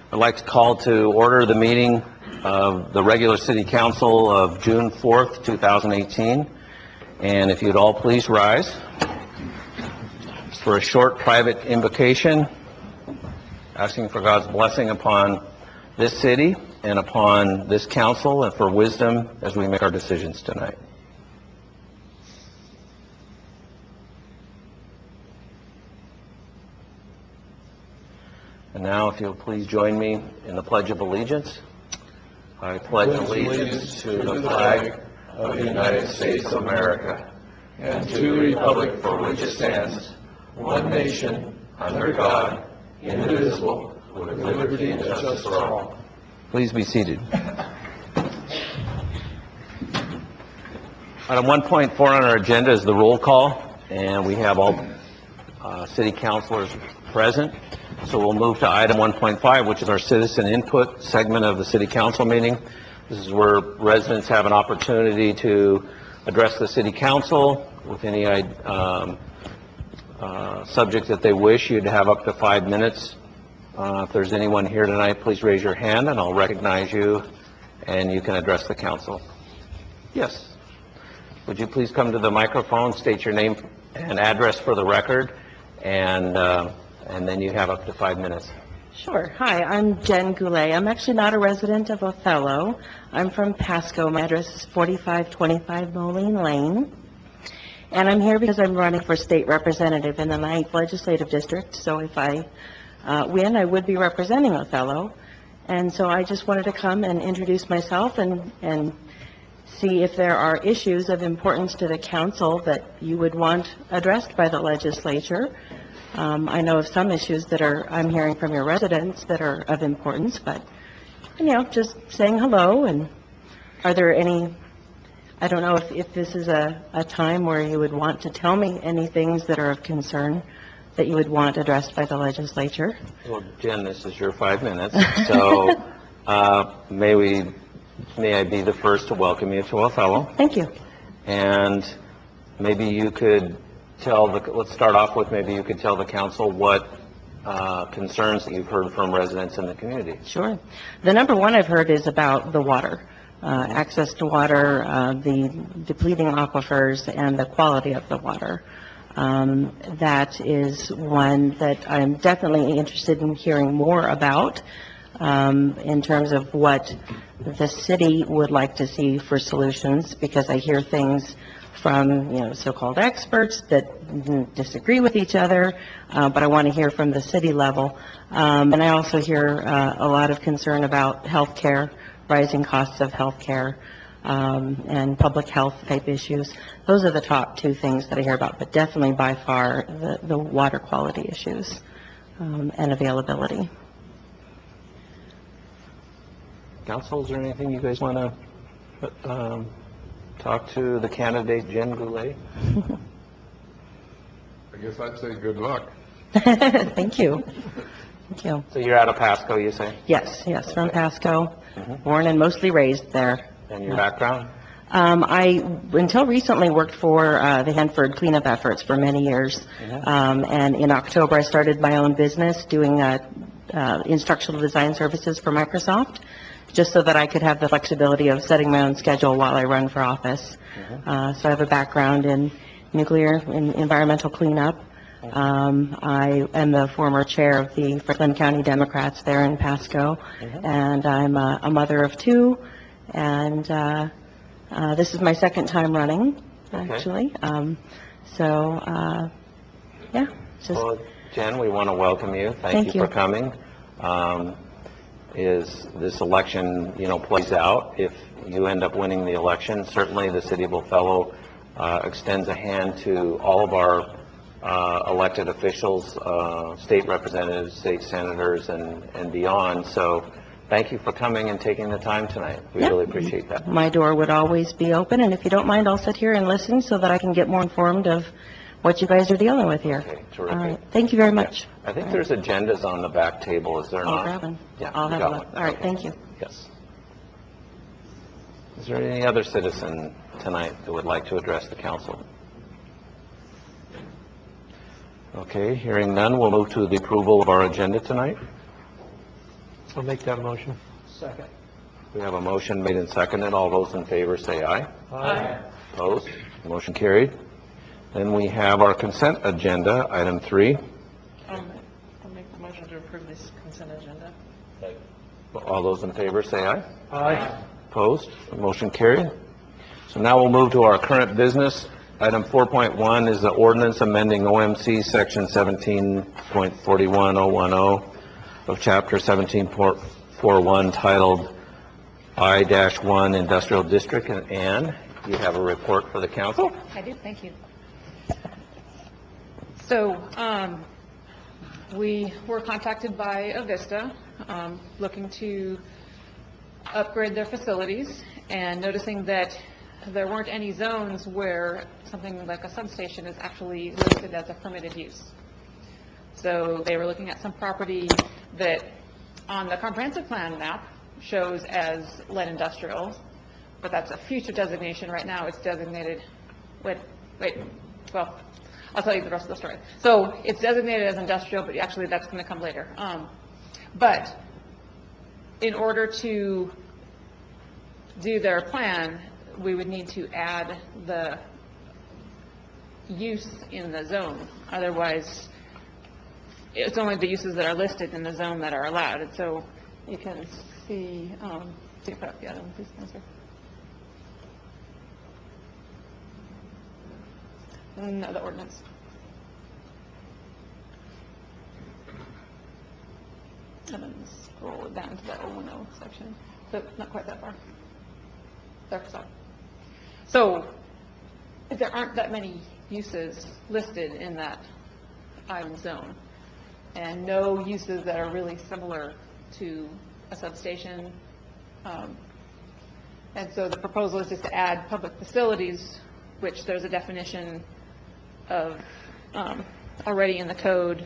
I'd like to call to order the meeting of the regular City Council of June 4th, 2018. And if you'd all please rise for a short private invocation, asking for God's blessing upon this city and upon this council and for wisdom as we make our decisions tonight. And now, if you'll please join me in the Pledge of Allegiance. I pledge allegiance to the flag of the United States of America and to the republic for which it stands, one nation, under God, indivisible, with liberty and justice for all. Please be seated. Item 1.4 on our agenda is the roll call, and we have all city councilors present. So we'll move to item 1.5, which is our citizen input segment of the city council meeting. This is where residents have an opportunity to address the city council with any subject that they wish. You'd have up to 5 minutes. If there's anyone here tonight, please raise your hand and I'll recognize you and you can address the council. Yes. Would you please come to the microphone, state your name and address for the record, and then you have up to 5 minutes. Sure. Hi, I'm Jen Goulet. I'm actually not a resident of Othello. I'm from Pasco. My address is 4525 Moline Lane. And I'm here because I'm running for state representative in the 9th Legislative District. So if I win, I would be representing Othello. And so I just wanted to come and introduce myself and see if there are issues of importance to the council that you would want addressed by the legislature. I know of some issues that I'm hearing from your residents that are of importance, but, just saying hello. And are there any, I don't know if this is a time where you would want to tell me any things that are of concern that you would want addressed by the legislature. Well, Jen, this is your 5 minutes. So may I be the first to welcome you to Othello. Thank you. And maybe you could let's start off with maybe you could tell the council what concerns that you've heard from residents in the community. Sure. The number one I've heard is about the water, access to water, the depleting aquifers, and the quality of the water. That is one that I'm definitely interested in hearing more about in terms of what the city would like to see for solutions, because I hear things from so-called experts that disagree with each other, but I want to hear from the city level. And I also hear a lot of concern about health care, rising costs of health care, and public health type issues. Those are the top two things that I hear about, but definitely by far the water quality issues and availability. Council, is there anything you guys want to talk to the candidate, Jen Goulet? I guess I'd say good luck. Thank you. Thank you. So you're out of Pasco, you say? Yes, from Pasco, born and mostly raised there. And your background? I, until recently, worked for the Hanford cleanup efforts for many years. And in October, I started my own business doing instructional design services for Microsoft, just so that I could have the flexibility of setting my own schedule while I run for office. So I have a background in nuclear and environmental cleanup. I am the former chair of the Franklin County Democrats there in Pasco, and I'm a mother of two, and this is my second time running, actually. Yeah. Well, Jen, we want to welcome you. Thank you for coming. Is this election, plays out, if you end up winning the election, certainly the city of Othello extends a hand to all of our elected officials, state representatives, state senators, and beyond. So thank you for coming and taking the time tonight. We really appreciate that. My door would always be open, and if you don't mind, I'll sit here and listen so that I can get more informed of what you guys are dealing with here. Okay, terrific. All right. Thank you very much. I think there's agendas on the back table, is there not? I'll grab them. Yeah, I'll have a look. All right, thank you. Yes. Is there any other citizen tonight that would like to address the council? Okay, hearing none, we'll move to the approval of our agenda tonight. I'll make that motion. We have a motion made and seconded. All those in favor say aye. Aye. Opposed? Motion carried. Then we have our consent agenda, item 3. I'll make the motion to approve this consent agenda. All those in favor say aye. Aye. Opposed? Motion carried. So now we'll move to our current business. Item 4.1 is the ordinance amending OMC Section 17.41010 of Chapter 17.41 titled I-1 Industrial District. And Ann, you have a report for the council? I do, thank you. So, we were contacted by Avista, looking to upgrade their facilities, and noticing that there weren't any zones where something like a substation is actually listed as a permitted use. So they were looking at some property that on the comprehensive plan map shows as light industrial, but that's a future designation. Right now, it's designated, well, I'll tell you the rest of the story. So it's designated as industrial, but actually that's going to come later. But in order to do their plan, we would need to add the use in the zone. Otherwise, it's only the uses that are listed in the zone that are allowed. And so you can see, do you put up the other one, please, Spencer? No, the ordinance. And then scroll it down to that 010 section, but not quite that far. There, so there aren't that many uses listed in that island zone, and no uses that are really similar to a substation. And so the proposal is just to add public facilities, which there's a definition of already in the code,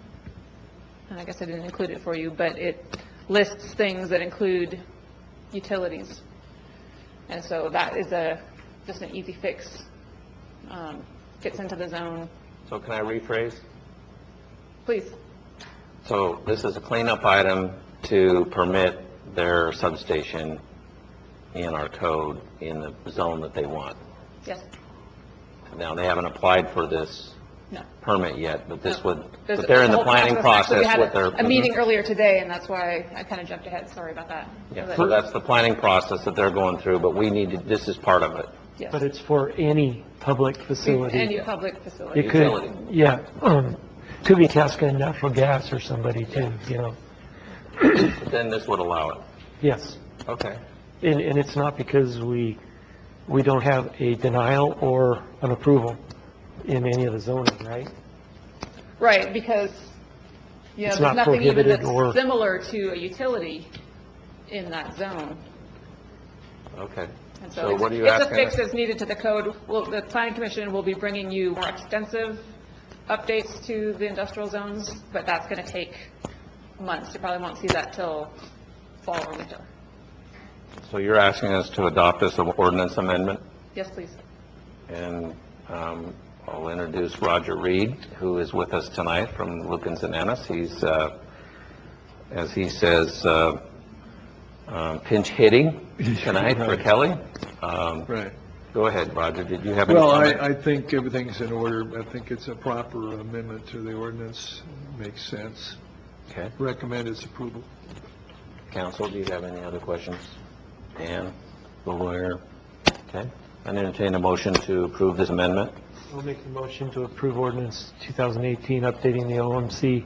and I guess I didn't include it for you, but it lists things that include utilities. And so that is just an easy fix, fits into the zone. So can I rephrase? Please. So this is a cleanup item to permit their substation in our code in the zone that they want. Yes. Now, they haven't applied for this No. permit yet, but this No. would, There's but they're in a the whole planning process We had with their... a meeting earlier today, and that's why I kind of jumped ahead. Sorry about that. Yeah, so that's the planning process that they're going through, but we need to, this is part of it. Yes. But it's for any public facility. Any public facility. It could, Utility. yeah, could be Tasca Natural Gas or somebody too, you know. But then this would allow it. Yes. Okay. And it's not because we don't have a denial or an approval in any of the zoning, right? Right, because, you know, It's there's not nothing even prohibited that's or- similar to a utility in that zone. Okay. And So so what are you it's a asking fix us? that's needed to the code. Well, the planning commission will be bringing you more extensive updates to the industrial zones, but that's going to take months. You probably won't see that till fall or winter. So you're asking us to adopt this ordinance amendment? Yes, please. And I'll introduce Roger Reed, who is with us tonight from Lukens and Ennis. He's, as he says, pinch hitting tonight for Kelly. Right. Go ahead, Roger. Did you have any Well, comment? I think everything's in order. I think it's a proper amendment to the ordinance. Makes sense. Okay. Recommend its approval. Council, do you have any other questions? Dan, the lawyer? Okay. I entertain a motion to approve this amendment. I'll make the motion to approve ordinance 2018 updating the OMC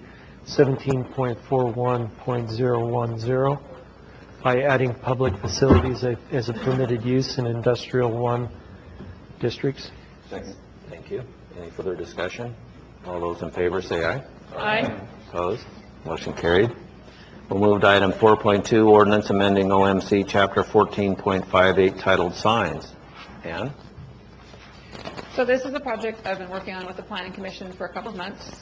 17.41.010 by adding public facilities as a permitted use in industrial 1 districts. Second. Thank you. Any further discussion? All those in favor say aye. Aye. Opposed? Motion carried. We'll move to item 4.2, ordinance amending OMC Chapter 14.58 titled Signs. Ann? So this is a project I've been working on with the Planning Commission for a couple of months.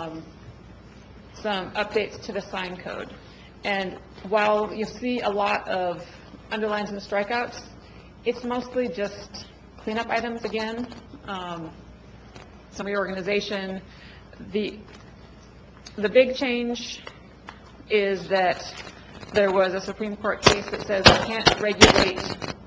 Some updates to the sign code. And while you see a lot of underlines and strikeouts, it's mostly just cleanup items again, some reorganization. The big change is that there was a Supreme Court case that says you can't regulate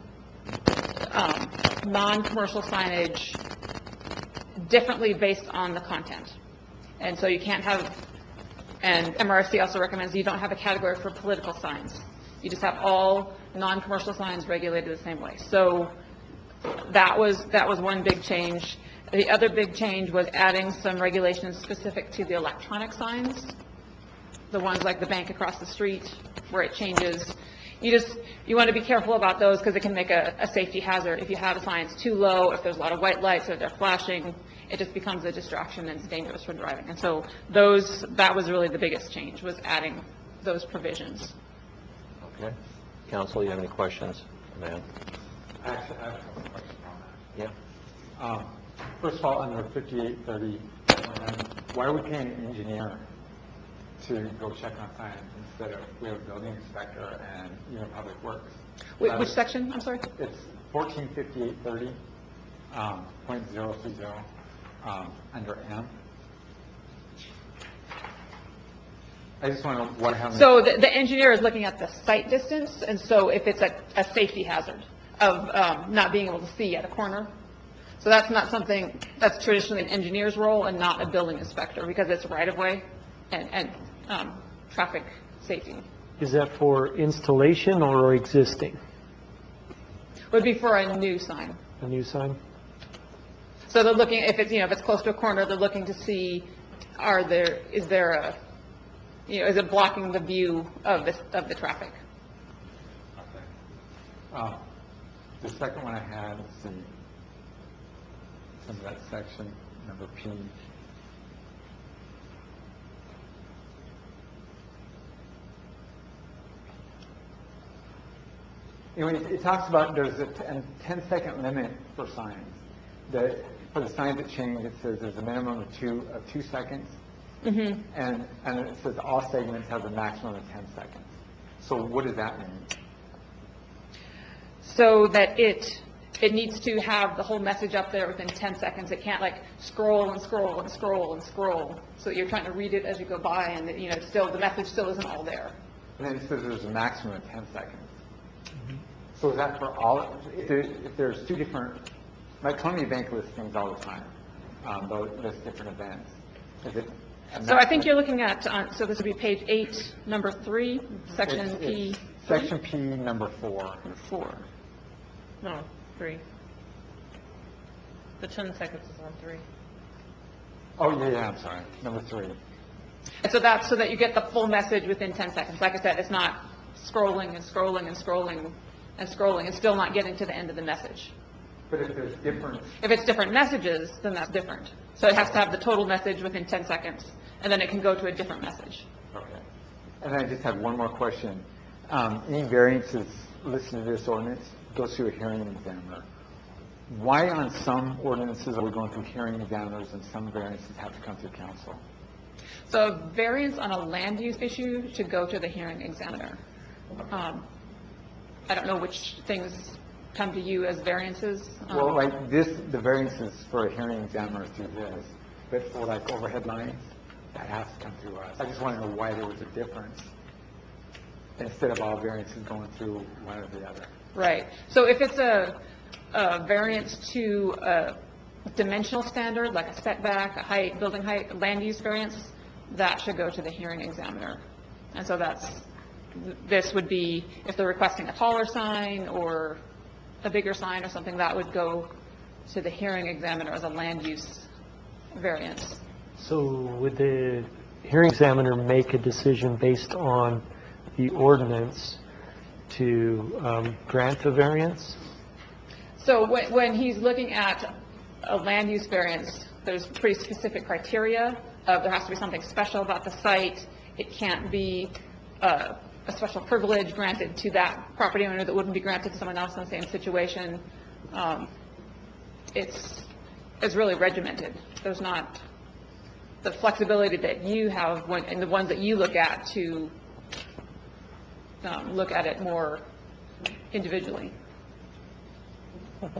non-commercial signage differently based on the content. And so you can't have, and MRSC also recommends you don't have a category for political signs. You just have all non-commercial signs regulated the same way. So that was one big change. The other big change was adding some regulations specific to the electronic signs, the ones like the bank across the street, where it changes. You want to be careful about those because it can make a safety hazard. If you have a sign that's too low, if there's a lot of white lights or they're flashing, it just becomes a distraction and it's dangerous for driving. And so that was really the biggest change, was adding those provisions. Okay. Council, you have any questions? Ma'am? Actually, I have a couple of questions on that. Yeah. First of all, under 5830, why are we paying an engineer to go check on signs instead of we have a building inspector and public works? Which section? I'm sorry. It's 145830, .030, under M. I just want to know what happens. So the engineer is looking at the sight distance, and so if it's a safety hazard of not being able to see at a corner. So that's not something, that's traditionally an engineer's role and not a building inspector, because it's right-of-way and traffic safety. Is that for installation or existing? Would be for a new sign. A new sign? So they're looking, if it's close to a corner, they're looking to see, is it blocking the view of the traffic? Okay. The second one I had, let's see, some of that section, number P. It talks about there's a 10-second limit for signs. For the signs that change, it says there's a minimum of two seconds, and it says all segments have a maximum of 10 seconds. So what does that mean? So that it needs to have the whole message up there within 10 seconds. It can't scroll and scroll and scroll and scroll. So you're trying to read it as you go by, and the message still isn't all there. And then it says there's a maximum of 10 seconds. So is that for all? If there's two different, like Columbia Bank lists things all the time, lists different events. Is it? So I think you're looking at, so this would be page 8, number 3, section P. Section P, number 4. 4. No, 3. The 10 seconds is on 3. Oh, yeah, I'm sorry. Number 3. And so that's so that you get the full message within 10 seconds. Like I said, it's not scrolling and scrolling and scrolling and scrolling. It's still not getting to the end of the message. But if there's different... If it's different messages, then that's different. So it has to have the total message within 10 seconds, and then it can go to a different message. Okay. And then I just have one more question. Any variances listed in this ordinance goes through a hearing examiner. Why on some ordinances are we going through hearing examiners and some variances have to come through council? So a variance on a land use issue should go to the hearing examiner. I don't know which things come to you as variances. Well, like this, the variances for a hearing examiner through this, but for overhead lines, that has to come through us. I just want to know why there was a difference instead of all variances going through one or the other. Right. So if it's a variance to a dimensional standard, like a setback, a height, building height, land use variance, that should go to the hearing examiner. And so this would be, if they're requesting a taller sign or a bigger sign or something, that would go to the hearing examiner as a land use variance. So would the hearing examiner make a decision based on the ordinance to grant a variance? So when he's looking at a land use variance, there's pretty specific criteria. There has to be something special about the site. It can't be a special privilege granted to that property owner that wouldn't be granted to someone else in the same situation. It's really regimented. There's not the flexibility that you have and the ones that you look at to look at it more individually.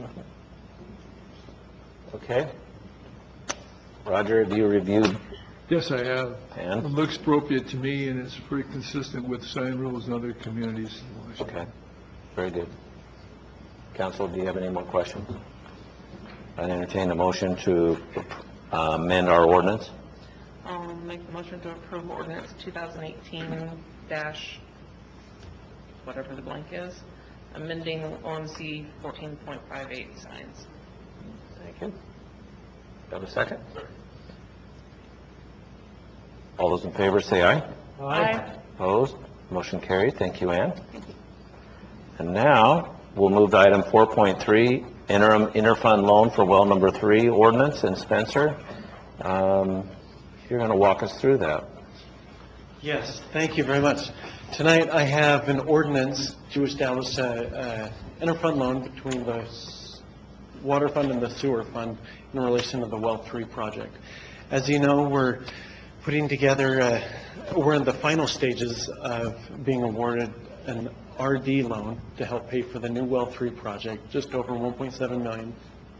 Okay. Roger, have you reviewed Yes, I have. And? It looks appropriate to me, and it's pretty consistent with sign rules in other communities in Washington. Okay, very good. Council, do you have any more questions? I entertain a motion to amend our ordinance. I'll make the motion to approve ordinance 2018 whatever the blank is, amending OMC 14.58 signs. Thank you. Have a second? All those in favor say aye. Aye. Opposed? Motion carried. Thank you, Ann. And now, we'll move to item 4.3, interim interfund loan for well number 3 ordinance. And Spencer, you're going to walk us through that. Yes, thank you very much. Tonight I have an ordinance to establish an interfund loan between the water fund and the sewer fund in relation to the Well 3 project. As you know, we're putting together, we're in the final stages of being awarded an RD loan to help pay for the new Well 3 project, just over $1.7 million.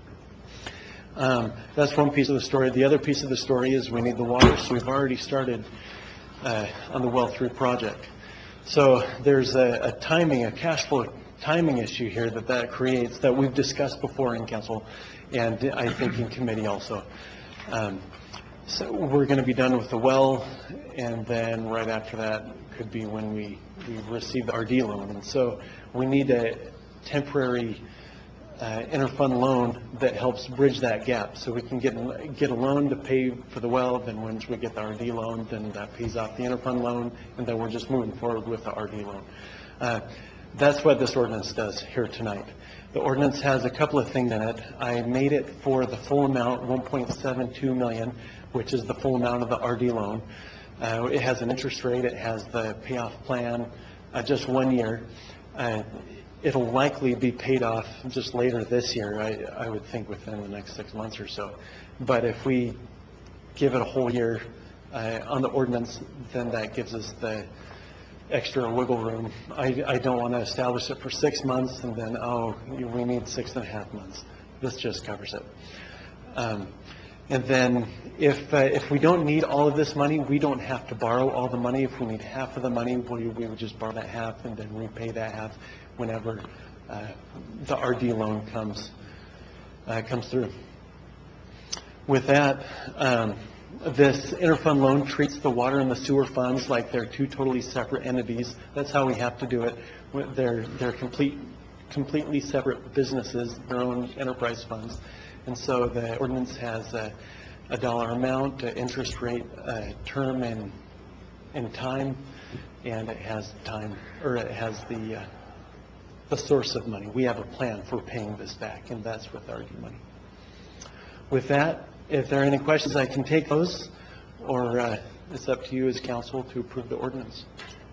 That's one piece of the story. The other piece of the story is we need the water, so we've already started on the Well 3 project. So there's a cash flow timing issue here that creates, that we've discussed before in council, and I think in committee also. So we're going to be done with the well, and then right after that could be when we receive the RD loan. And so we need a temporary interfund loan that helps bridge that gap, so we can get a loan to pay for the well. Then once we get the RD loan, then that pays off the interfund loan, and then we're just moving forward with the RD loan. That's what this ordinance does here tonight. The ordinance has a couple of things in it. I made it for the full amount, $1.72 million, which is the full amount of the RD loan. It has an interest rate. It has the payoff plan, just 1 year. It'll likely be paid off just later this year, I would think within the next 6 months or so. But if we give it a whole year on the ordinance, then that gives us the extra wiggle room. I don't want to establish it for 6 months and then, we need 6.5 months. This just covers it. And then if we don't need all of this money, we don't have to borrow all the money. If we need half of the money, we would just borrow that half and then repay that half whenever the RD loan comes through. With that, this interfund loan treats the water and the sewer funds like they're two totally separate entities. That's how we have to do it. They're completely separate businesses, their own enterprise funds. And so the ordinance has a dollar amount, interest rate, term, and time, and it has the source of money. We have a plan for paying this back, and that's with RD money. With that, if there are any questions, I can take those, or it's up to you as council to approve the ordinance.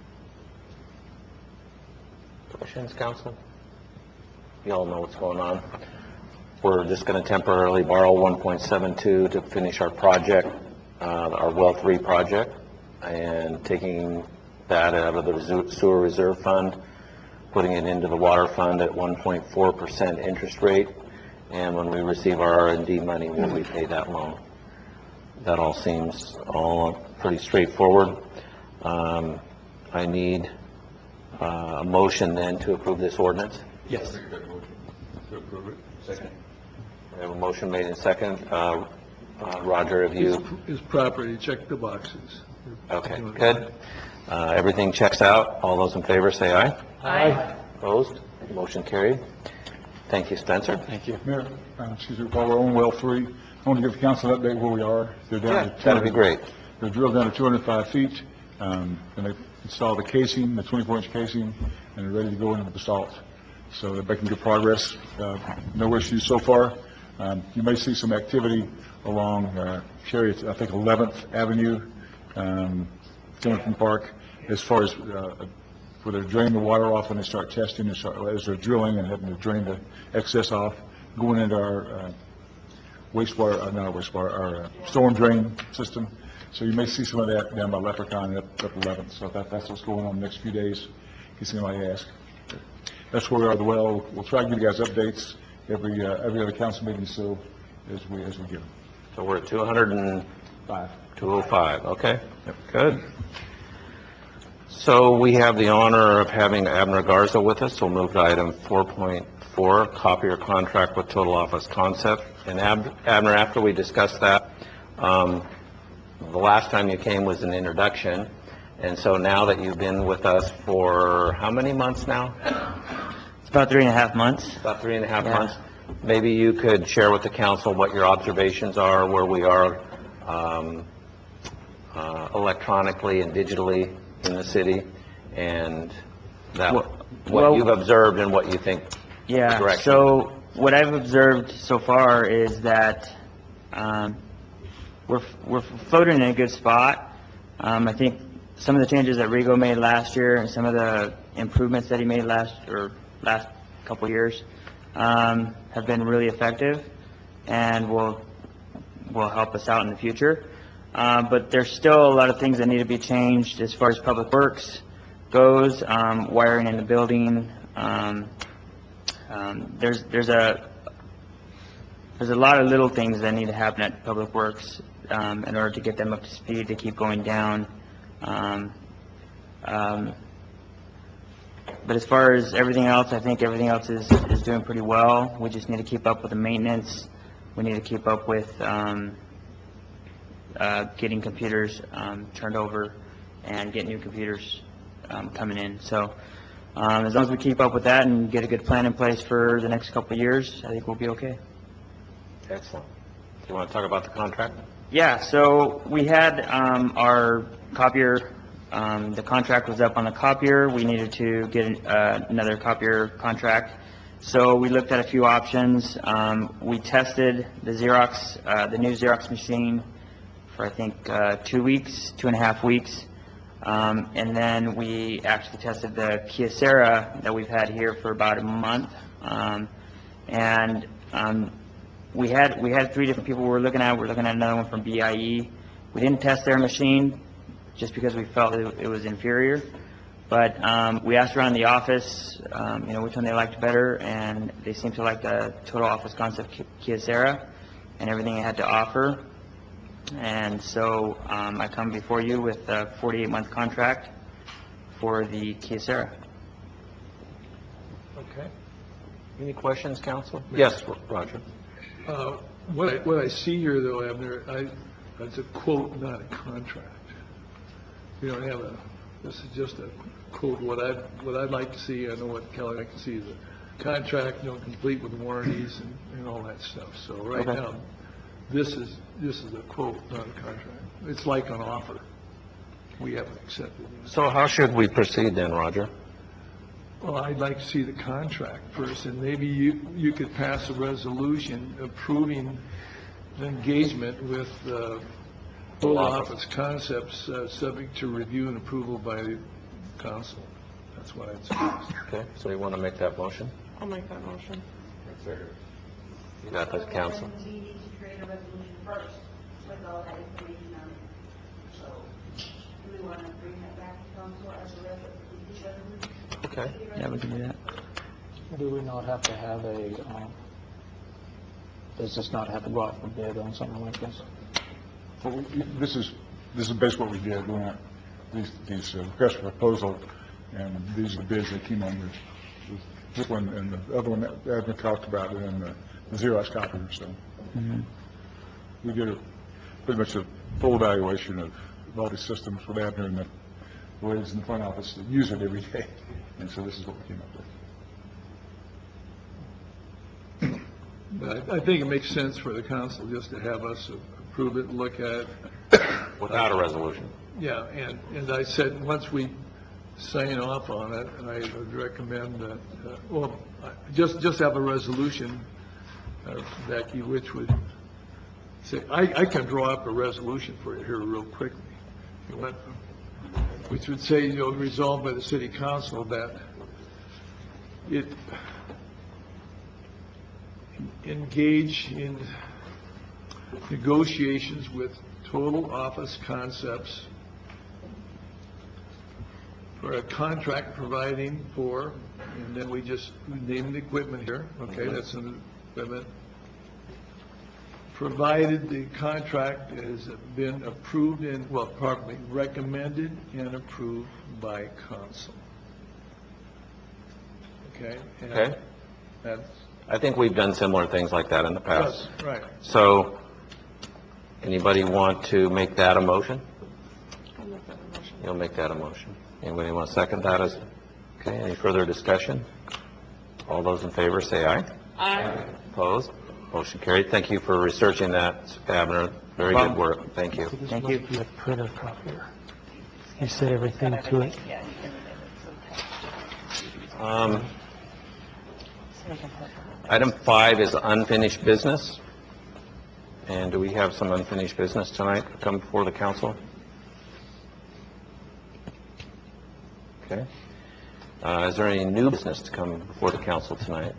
Questions, council? You all know what's going on. We're just going to temporarily borrow 1.72 to finish our project, our Well 3 project, and taking that out of the sewer reserve fund, putting it into the water fund at 1.4% interest rate, and when we receive our R&D money, we'll repay that loan. That all seems pretty straightforward. I need a motion then to approve this ordinance. Yes. To approve it. Second. We have a motion made in second. Roger, have you? It's property, check the boxes. Okay, good. Everything checks out. All those in favor say aye. Aye. Opposed? Motion carried. Thank you, Spencer. Thank you. Mayor, excuse me, while we're on Well 3, I want to give the council an update where we are. They're down to That'd be great. They're drilled down to 205 feet, and they installed the casing, the 24-inch casing, and they're ready to go into the basalt. So they're making good progress. No issues so far. You may see some activity along Cherry, I think 11th Avenue, Kennington Park, as far as where they're draining the water off and they start testing as they're drilling and having to drain the excess off, going into our our storm drain system. So you may see some of that down by Leprechaun and up 11th. So that's what's going on the next few days, in case anybody asks. That's where we are with the well. We'll try to give you guys updates every other council meeting, so as we get them. So we're at 205. 205, okay, good. So we have the honor of having Abner Garza with us. We'll move to item 4.4, copier contract with Total Office Concept. And Abner, after we discuss that, the last time you came was an introduction, and so now that you've been with us for how many months now? It's about 3.5 months. About 3.5 Yeah. months. Maybe you could share with the council what your observations are, where we are electronically and digitally in the city, and that what you've observed and what you think. Yeah, direction. so what I've observed so far is that we're floating in a good spot. I think some of the changes that Rigo made last year and some of the improvements that he made last couple of years have been really effective and will help us out in the future. But there's still a lot of things that need to be changed as far as Public Works goes, wiring in the building. There's a lot of little things that need to happen at Public Works in order to get them up to speed, to keep going down. But as far as everything else, I think everything else is doing pretty well. We just need to keep up with the maintenance. We need to keep up with getting computers turned over and get new computers coming in. So as long as we keep up with that and get a good plan in place for the next couple of years, I think we'll be okay. Excellent. Do you want to talk about the contract? Yeah, so we had our copier, the contract was up on the copier. We needed to get another copier contract. So we looked at a few options. We tested the Xerox, the new Xerox machine for I think 2 weeks, 2.5 weeks. And then we actually tested the Kyocera that we've had here for about a month. We had 3 different people we were looking at. We're looking at another one from BIE. We didn't test their machine just because we felt it was inferior. But we asked around the office, which one they liked better, and they seemed to like the Total Office Concept Kyocera and everything it had to offer. And so I come before you with a 48-month contract for the Kyocera. Okay. Any questions, council? Yes, Roger. What I see here, though, Abner, it's a quote, not a contract. We don't have this is just a quote. What I'd like to see, I know what Kelly would like to see, is a contract, complete with warranties and all that stuff. So right now, this is a quote, not a contract. It's like an offer. We haven't accepted it. So how should we proceed then, Roger? Well, I'd like to see the contract first, and maybe you could pass a resolution approving an engagement with Total Office Concepts, subject to review and approval by the council. That's what I'd suggest. Okay, so you want to make that motion? I'll make that motion. You got this, council. We need to create a resolution first with all that information on it. So do we want to bring that back to council as a resolution? Okay. Yeah, we can do that. Do we not have to have does this not have to go out for bid on something like this? Well, this is basically what we did. We went these requests for proposal, and these are the bids that came on this one and the other one that Abner talked about, and the Xerox copier. So we did pretty much a full evaluation of all these systems with Abner and the ladies in the front office that use it every day, and so this is what we came up with. But I think it makes sense for the council just to have us approve it and look at it. Without a resolution? Yeah, and I said, once we sign off on it, I would recommend that, just have a resolution, Becky, which would say, I can draw up a resolution for you here real quickly, which would say, resolved by the city council that it engage in negotiations with Total Office Concepts for a contract providing for, and then we just name the equipment here, okay, that's an equipment, provided the contract has been approved and, well, pardon me, recommended and approved by council. Okay? And Okay. That's, I think we've done similar things like that in the past. yes, right. So, anybody want to make that a motion? You'll make that a motion. Anybody want to second that as, okay, any further discussion? All those in favor say aye. Aye. Opposed? Motion carried. Thank you for researching that, Abner. Very good work. Thank you. This Thank must you. be a printer copier. You say everything to it. Item 5 is unfinished business. And do we have some unfinished business tonight to come before the council? Okay. Is there any new business to come before the council tonight?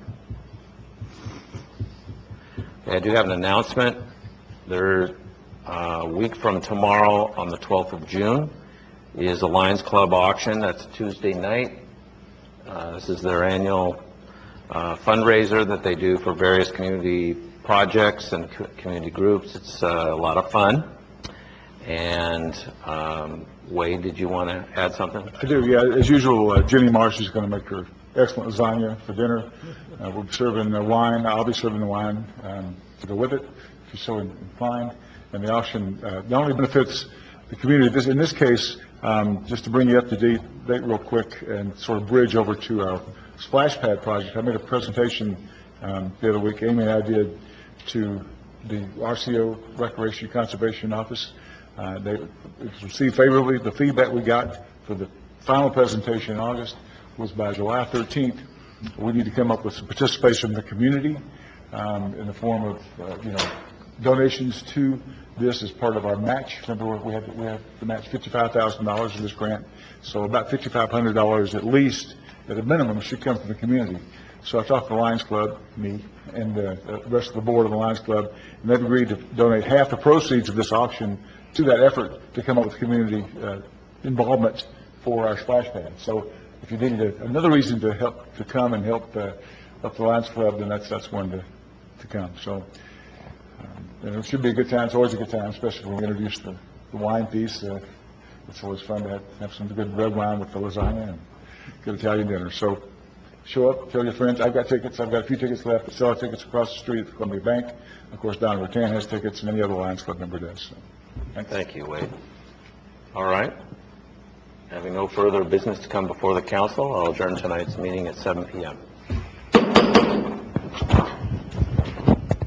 Okay, I do have an announcement. There, a week from tomorrow, on the 12th of June, is a Lions Club auction. That's Tuesday night. This is their annual fundraiser that they do for various community projects and community groups. It's a lot of fun. And Wade, did you want to add something? I do, yeah. As usual, Jenny Marsh is going to make her excellent lasagna for dinner. We'll be serving wine. I'll be serving the wine to go with it, if you're so inclined. And the auction not only benefits the community, in this case, just to bring you up to date real quick and sort of bridge over to our splash pad project. I made a presentation the other week, Amy and I did, to the RCO Recreation Conservation Office. They received favorably. The feedback we got for the final presentation in August was by July 13th, we need to come up with some participation from the community in the form of, donations to this as part of our match. Remember, we have to match $55,000 in this grant, so about $5,500 at least, at a minimum, should come from the community. So I talked to the Lions Club, me, and the rest of the board of the Lions Club, and they've agreed to donate half the proceeds of this auction to that effort to come up with community involvement for our splash pad. So if you needed another reason to come and help the Lions Club, then that's one to come. So it should be a good time. It's always a good time, especially when we introduce the wine piece. It's always fun to have some good red wine with the lasagna and good Italian dinner. So show up, tell your friends. I've got tickets. I've got a few tickets left. I still have tickets across the street at the Columbia Bank. Of course, Don Rattan has tickets, and any other Lions Club member does. So, Thank you, Wade. All right. Having no further business to come before the council, I'll adjourn tonight's meeting at 7 p.m.